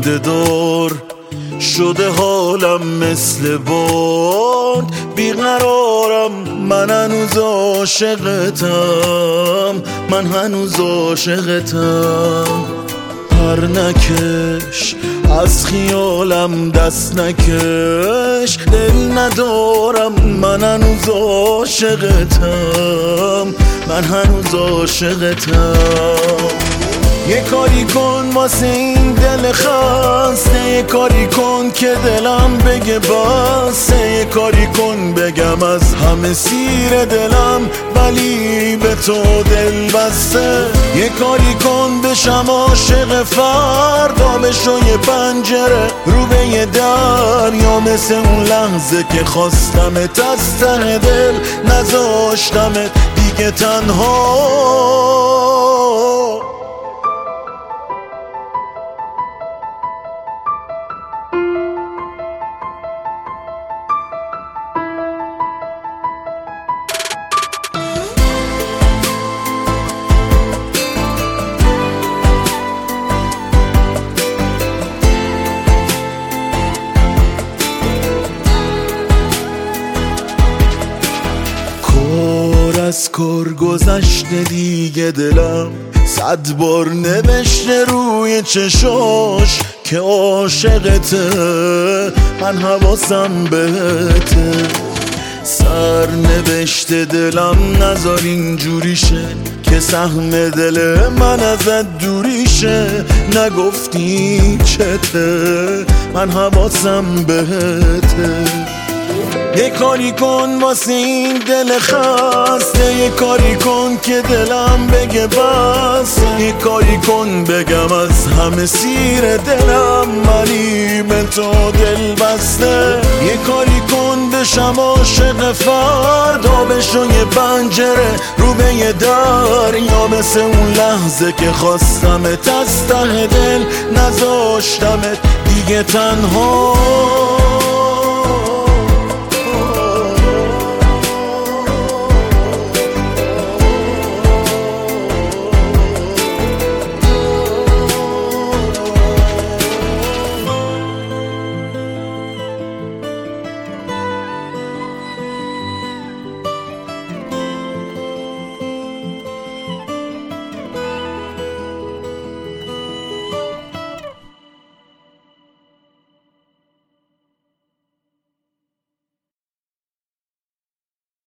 خنده دار شده حالم مثل باد بیقرارم، من هنوز عاشقتم، من هنوز عاشقتم. پر نکش از خیالم دست نکش، دل ندارم، من هنوز عاشقتم، من هنوز عاشقتم. یه کاری کن واسه این دل خسته، یه کاری کن که دلم بگه بسه، یه کاری کن بگم از همه سیر دلم ولی به تو دل بسته. یه کاری کن بشم عاشق فردا، بشو یه پنجره رو به یه دریا، مثل اون لحظه که خواستمت از ته دل نذاشتمت دیگه تنها. از کار گذشته دیگه دلم 100 بار نوشته روی چشاش که عاشقته، من حواسم بهته. سر نوشته دلم نذار اینجوری شه که سهم دل من ازت دوری شه، نگفتی چته، من حواسم بهته. یه کاری کن واسه این دل خسته، یه کاری کن که دلم بگه بس، یه کاری کن بگم از همه سیر دلم ولی به تو دل بسته. یه کاری کن بشم عاشق فردا، بشو یه پنجره رو به یه دریا، مثل اون لحظه که خواستمت از ته دل نذاشتمت دیگه تنها.